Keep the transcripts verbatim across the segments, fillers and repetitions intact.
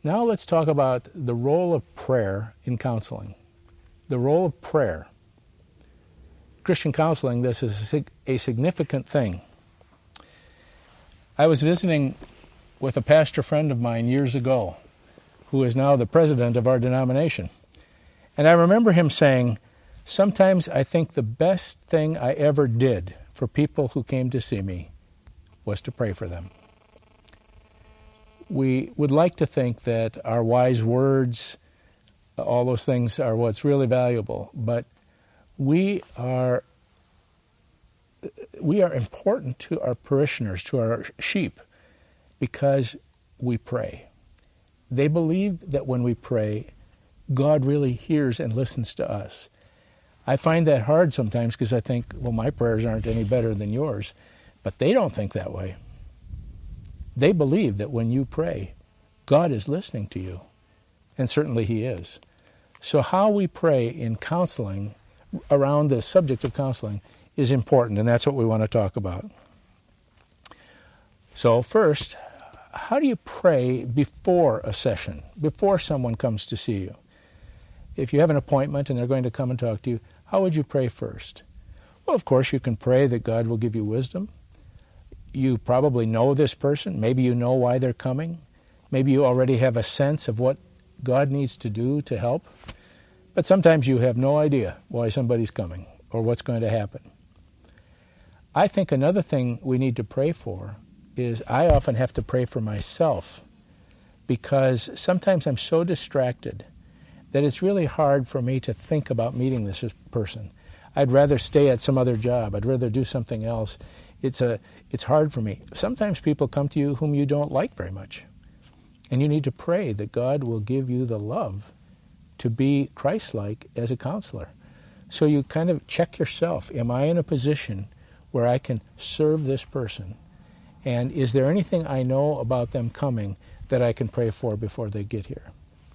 Now let's talk about the role of prayer in counseling. The role of prayer. Christian counseling, this is a significant thing. I was visiting with a pastor friend of mine years ago, who is now the president of our denomination. And I remember him saying, sometimes I think the best thing I ever did for people who came to see me was to pray for them. We would like to think that our wise words, all those things are what's really valuable, but we are we are important to our parishioners, to our sheep, because we pray. They believe that when we pray, God really hears and listens to us. I find that hard sometimes because I think, well, my prayers aren't any better than yours, but they don't think that way. They believe that when you pray, God is listening to you, and certainly He is. So how we pray in counseling, around the subject of counseling, is important, and that's what we want to talk about. So first, how do you pray before a session, before someone comes to see you? If you have an appointment and they're going to come and talk to you, how would you pray first? Well, of course, you can pray that God will give you wisdom. You probably know this person. Maybe you know why they're coming. Maybe you already have a sense of what God needs to do to help. But sometimes you have no idea why somebody's coming or what's going to happen. I think another thing we need to pray for is I often have to pray for myself, because sometimes I'm so distracted that it's really hard for me to think about meeting this person. I'd rather stay at some other job. I'd rather do something else. It's a, it's hard for me. Sometimes people come to you whom you don't like very much. And you need to pray that God will give you the love to be Christ-like as a counselor. So you kind of check yourself. Am I in a position where I can serve this person? And is there anything I know about them coming that I can pray for before they get here?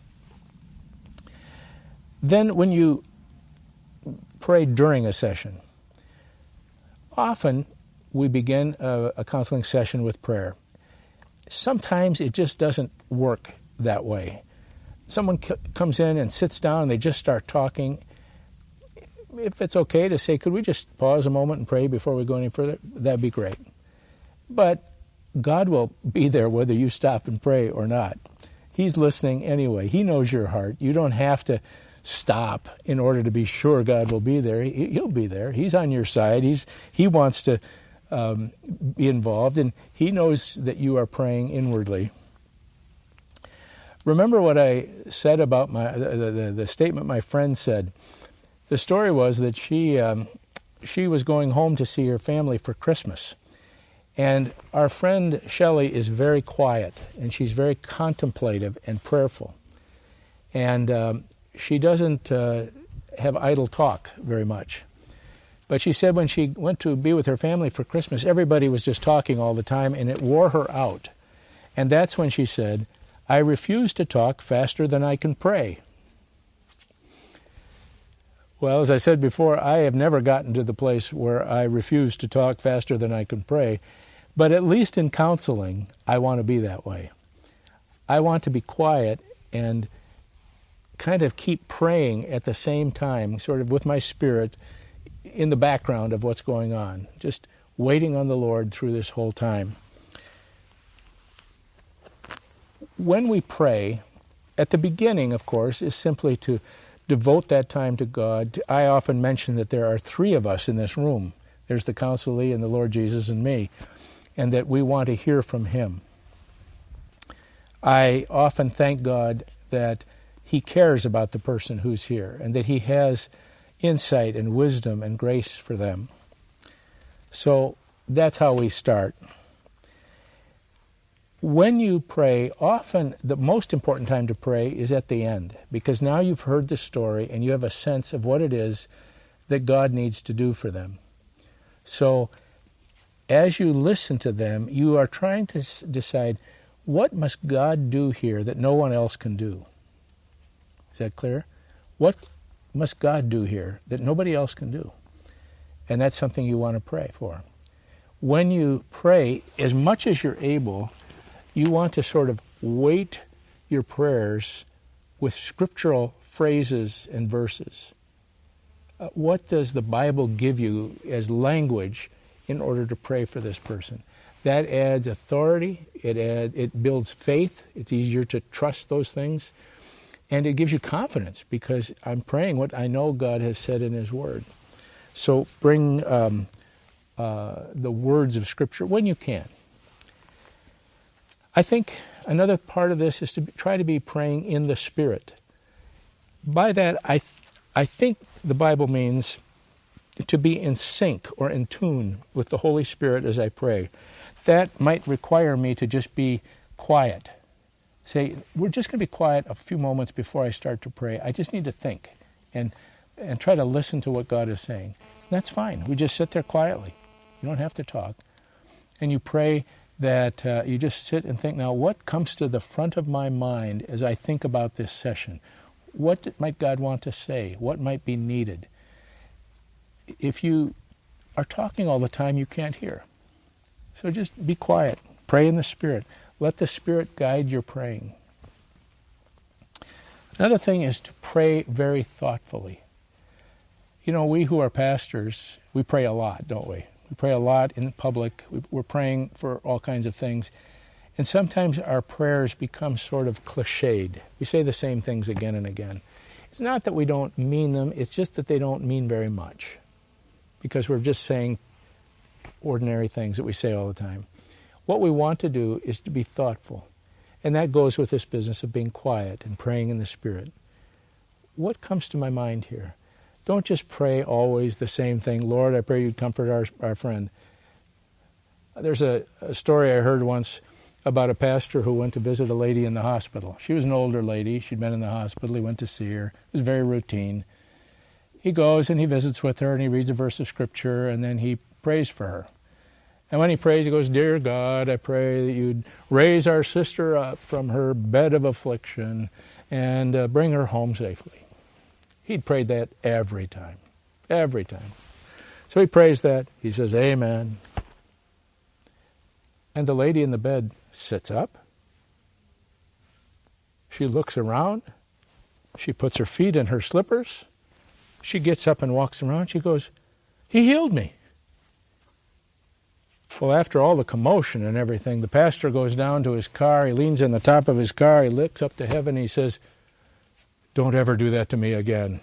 Then when you pray during a session, often we begin a, a counseling session with prayer. Sometimes it just doesn't work that way. Someone c- comes in and sits down and they just start talking. If it's okay to say, could we just pause a moment and pray before we go any further? That'd be great. But God will be there whether you stop and pray or not. He's listening anyway. He knows your heart. You don't have to stop in order to be sure God will be there. He, he'll be there. He's on your side. He's He wants to um, be involved, and He knows that you are praying inwardly. Remember what I said about my the, the, the statement my friend said. The story was that she um, she was going home to see her family for Christmas. And our friend Shelley is very quiet, and she's very contemplative and prayerful. And um, she doesn't uh, have idle talk very much. But she said when she went to be with her family for Christmas, everybody was just talking all the time, and it wore her out. And that's when she said, I refuse to talk faster than I can pray. Well, as I said before, I have never gotten to the place where I refuse to talk faster than I can pray. But at least in counseling, I want to be that way. I want to be quiet and kind of keep praying at the same time, sort of with my spirit in the background of what's going on, just waiting on the Lord through this whole time. When we pray, at the beginning, of course, is simply to devote that time to God. I often mention that there are three of us in this room. There's the counselee and the Lord Jesus and me, and that we want to hear from Him. I often thank God that He cares about the person who's here and that He has insight and wisdom and grace for them. So that's how we start. When you pray, often the most important time to pray is at the end, because now you've heard the story and you have a sense of what it is that God needs to do for them. So as you listen to them, you are trying to s- decide, what must God do here that no one else can do? Is that clear? What must God do here that nobody else can do? And that's something you want to pray for. When you pray, as much as you're able, you want to sort of wait your prayers with scriptural phrases and verses. Uh, what does the Bible give you as language in order to pray for this person? That adds authority, it add, it builds faith, it's easier to trust those things, and it gives you confidence because I'm praying what I know God has said in His Word. So bring um, uh, the words of Scripture when you can. I think another part of this is to try to be praying in the Spirit. By that, I, th- I think the Bible means to be in sync or in tune with the Holy Spirit as I pray. That might require me to just be quiet. Say, we're just going to be quiet a few moments before I start to pray. I just need to think and and try to listen to what God is saying. That's fine. We just sit there quietly. You don't have to talk. And you pray that uh, you just sit and think, now what comes to the front of my mind as I think about this session? What might God want to say? What might be needed? If you are talking all the time, you can't hear. So just be quiet. Pray in the Spirit. Let the Spirit guide your praying. Another thing is to pray very thoughtfully. You know, we who are pastors, we pray a lot, don't we? We pray a lot in public. We're praying for all kinds of things. And sometimes our prayers become sort of cliched. We say the same things again and again. It's not that we don't mean them, it's just that they don't mean very much. Because we're just saying ordinary things that we say all the time. What we want to do is to be thoughtful. And that goes with this business of being quiet and praying in the Spirit. What comes to my mind here? Don't just pray always the same thing. Lord, I pray you'd comfort our, our friend. There's a, a story I heard once about a pastor who went to visit a lady in the hospital. She was an older lady. She'd been in the hospital. He went to see her. It was very routine. He goes and he visits with her and he reads a verse of Scripture and then he prays for her. And when he prays, he goes, Dear God, I pray that you'd raise our sister up from her bed of affliction and uh, bring her home safely. He'd prayed that every time, every time. So he prays that. He says, Amen. And the lady in the bed sits up. She looks around. She puts her feet in her slippers. She gets up and walks around. She goes, He healed me. Well, after all the commotion and everything, the pastor goes down to his car. He leans in the top of his car. He looks up to heaven. He says, Don't ever do that to me again.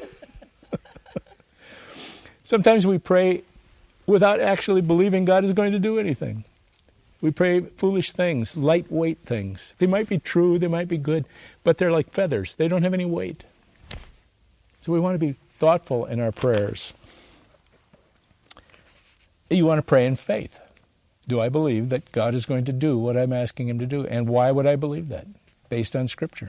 Sometimes we pray without actually believing God is going to do anything. We pray foolish things, lightweight things. They might be true, they might be good, but they're like feathers. They don't have any weight. So we want to be thoughtful in our prayers. You want to pray in faith. Do I believe that God is going to do what I'm asking Him to do? And why would I believe that? Based on Scripture.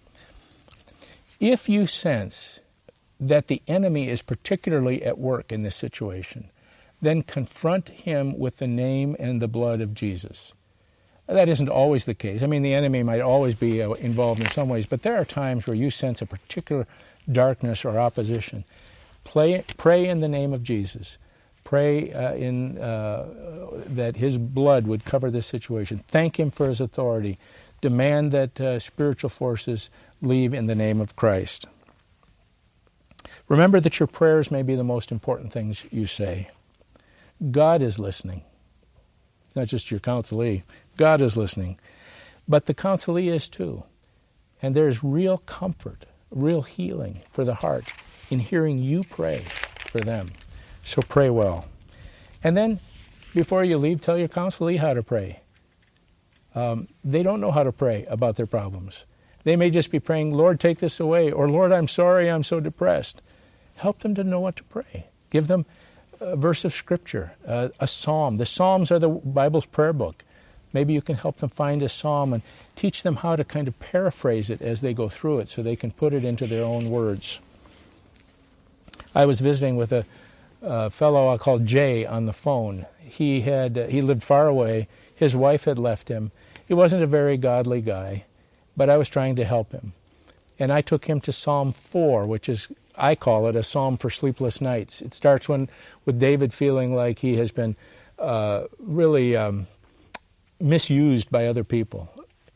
If you sense that the enemy is particularly at work in this situation, then confront him with the name and the blood of Jesus. That isn't always the case. I mean, the enemy might always be uh, involved in some ways, but there are times where you sense a particular darkness or opposition. Pray, pray in the name of Jesus. Pray uh, in uh, that His blood would cover this situation. Thank Him for His authority. Demand that uh, spiritual forces leave in the name of Christ. Remember that your prayers may be the most important things you say. God is listening. Not just your counselee. God is listening. But the counselee is too. And there's real comfort, real healing for the heart in hearing you pray for them. So pray well. And then, before you leave, tell your counselee how to pray. Um, they don't know how to pray about their problems. They may just be praying, Lord, take this away, or Lord, I'm sorry, I'm so depressed. Help them to know what to pray. Give them a verse of Scripture, uh, a psalm. The Psalms are the Bible's prayer book. Maybe you can help them find a psalm and teach them how to kind of paraphrase it as they go through it so they can put it into their own words. I was visiting with a A fellow I called Jay on the phone. He had uh, he lived far away. His wife had left him. He wasn't a very godly guy, but I was trying to help him. And I took him to Psalm four, which is, I call it a psalm for sleepless nights. It starts when with David feeling like he has been uh, really um, misused by other people.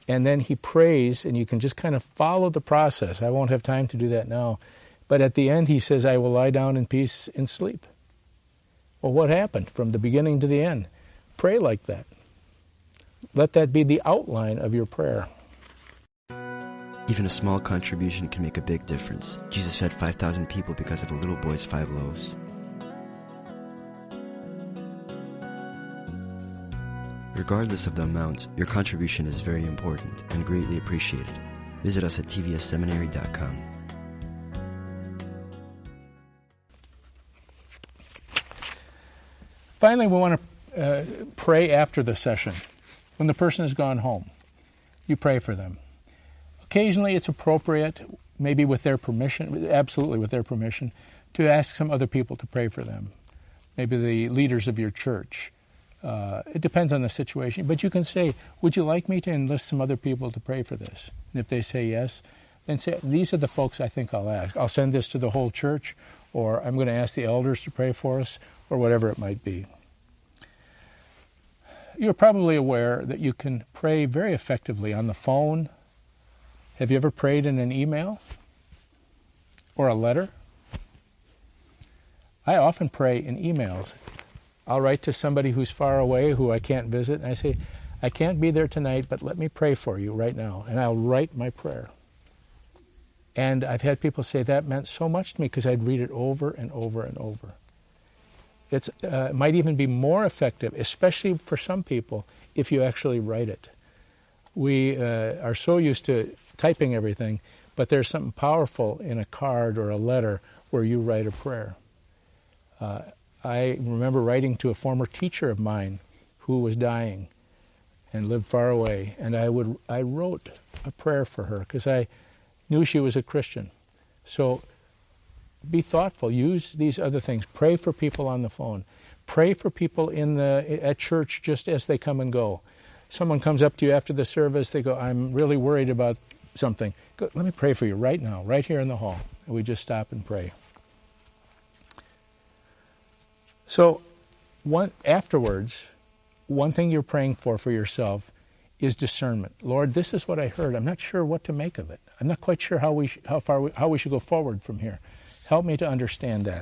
And then he prays, and you can just kind of follow the process. I won't have time to do that now. But at the end, he says, I will lie down in peace and sleep. Well, what happened from the beginning to the end? Pray like that. Let that be the outline of your prayer. Even a small contribution can make a big difference. Jesus fed five thousand people because of a little boy's five loaves. Regardless of the amount, your contribution is very important and greatly appreciated. Visit us at t v s seminary dot com. Finally, we want to uh, pray after the session. When the person has gone home, you pray for them. Occasionally, it's appropriate, maybe with their permission, absolutely with their permission, to ask some other people to pray for them. Maybe the leaders of your church. Uh, it depends on the situation. But you can say, would you like me to enlist some other people to pray for this? And if they say yes, then say, these are the folks I think I'll ask. I'll send this to the whole church, or I'm going to ask the elders to pray for us, or whatever it might be. You're probably aware that you can pray very effectively on the phone. Have you ever prayed in an email or a letter? I often pray in emails. I'll write to somebody who's far away, who I can't visit, and I say, I can't be there tonight, but let me pray for you right now. And I'll write my prayer. And I've had people say that meant so much to me because I'd read it over and over and over. It's, uh, it might even be more effective, especially for some people, if you actually write it. We uh, are so used to typing everything, but there's something powerful in a card or a letter where you write a prayer. Uh, I remember writing to a former teacher of mine who was dying and lived far away, and I would I wrote a prayer for her because I knew she was a Christian. So be thoughtful. Use these other things. Pray for people on the phone. Pray for people in the at church just as they come and go. Someone comes up to you after the service, they go, I'm really worried about something. Go, let me pray for you right now, right here in the hall. And we just stop and pray. So one, afterwards, one thing you're praying for for yourself is discernment. Lord, this is what I heard. I'm not sure what to make of it. I'm not quite sure how we sh- how far we, how we should go forward from here. Help me to understand that.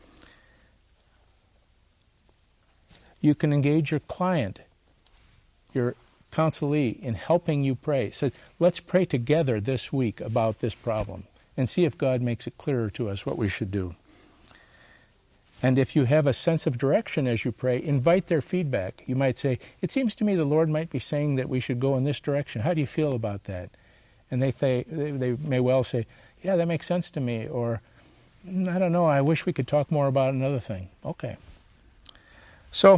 You can engage your client, your counselee, in helping you pray. So let's pray together this week about this problem and see if God makes it clearer to us what we should do. And if you have a sense of direction as you pray, invite their feedback. You might say, it seems to me the Lord might be saying that we should go in this direction. How do you feel about that? And they, say, they, they may well say, yeah, that makes sense to me. Or, I don't know, I wish we could talk more about another thing. Okay. So,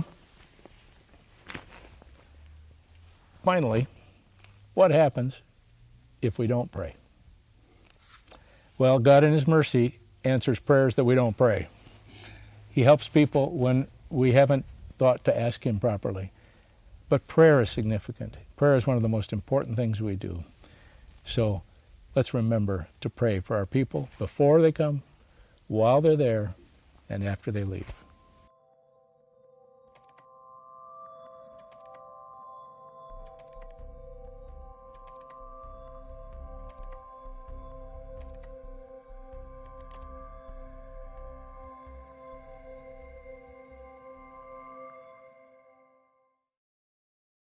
finally, what happens if we don't pray? Well, God in His mercy answers prayers that we don't pray. He helps people when we haven't thought to ask Him properly. But prayer is significant. Prayer is one of the most important things we do. So let's remember to pray for our people before they come, while they're there, and after they leave.